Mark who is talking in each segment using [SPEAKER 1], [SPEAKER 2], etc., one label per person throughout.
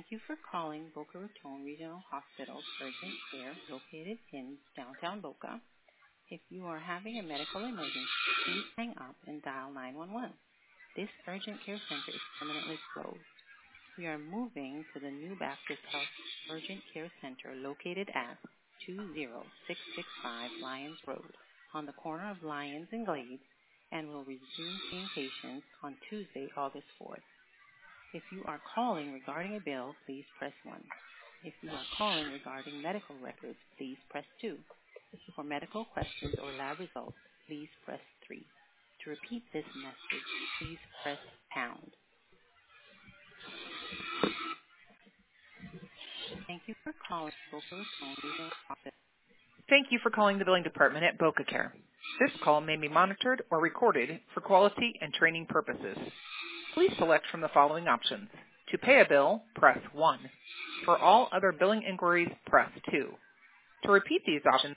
[SPEAKER 1] you for calling Boca Raton Regional Hospital's urgent care located in downtown Boca. If you are having a medical emergency, please hang up and dial 911. This urgent care center is permanently closed. We are moving to the new Baptist Health Urgent Care Center located at 20665 Lyons Road on the corner of Lyons and Glades, and will resume seeing patients on Tuesday, August 4th. If you are calling regarding a bill, please press 1. If you are calling regarding medical records, please press 2. For medical questions or lab results, please press 3. To repeat this message, please press pound. Thank you for calling Boca Raton Regional Hospital.
[SPEAKER 2] Thank you for calling the billing department at Boca Care. This call may be monitored or recorded for quality and training purposes. Please select from the following options. To pay a bill, press 1. For all other billing inquiries, press 2. To repeat these options,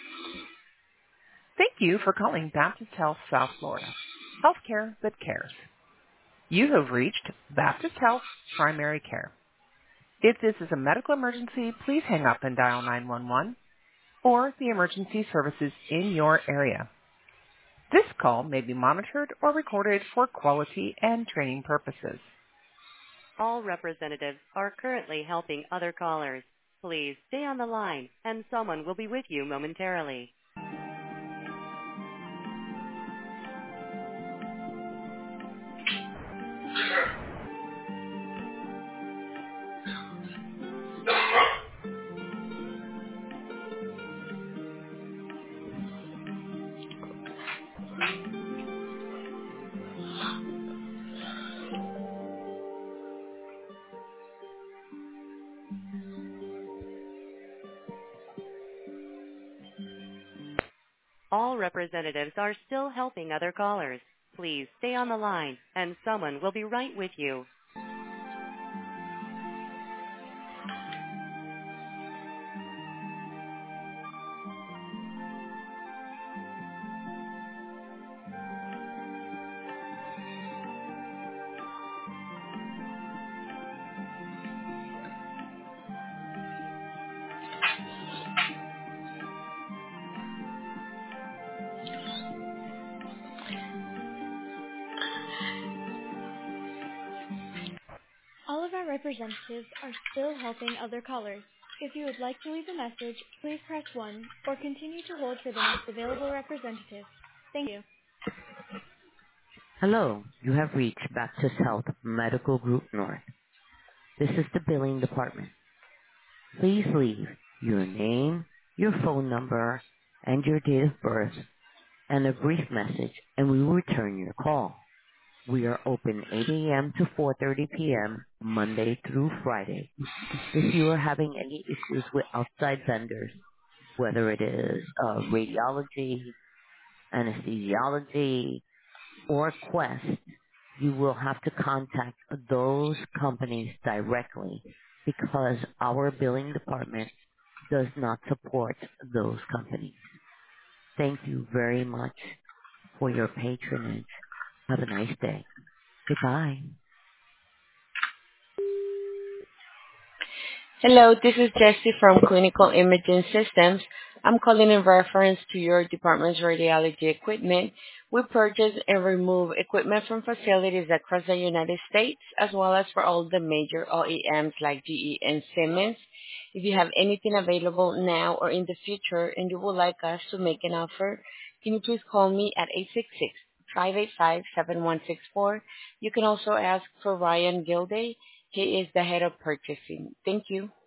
[SPEAKER 2] thank you for calling Baptist Health South Florida. Healthcare that cares. You have reached Baptist Health Primary Care. If this is a medical emergency, please hang up and dial 911 or the emergency services in your area. This call may be monitored or recorded for quality and training purposes.
[SPEAKER 3] All representatives are currently helping other callers. Please stay on the line, and someone will be with you momentarily. All representatives are still helping other callers. Please stay on the line, and someone will be right with you.
[SPEAKER 4] All of our representatives are still helping other callers. If you would like to leave a message, please press 1 or continue to hold for the next available representative. Thank you.
[SPEAKER 5] Hello, you have reached Baptist Health Medical Group North. This is the billing department. Please leave your name, your phone number, and your date of birth, and a brief message, and we will return your call. We are open 8 a.m. to 4:30 p.m. Monday through Friday. If you are having any issues with outside vendors, whether it is radiology, anesthesiology, or Quest, you will have to contact those companies directly because our billing department does not support those companies. Thank you very much for your patronage. Have a nice day. Goodbye.
[SPEAKER 6] Hello, this is Jessie from Clinical Imaging Systems. I'm calling in reference to your department's radiology equipment. We purchase and remove equipment from facilities across the United States, as well as for all the major OEMs like GE and Siemens. If you have anything available now or in the future and you would like us to make an offer, can you please call me at 866-585-7164. You can also ask for Ryan Gilday. He is the head of purchasing. Thank you.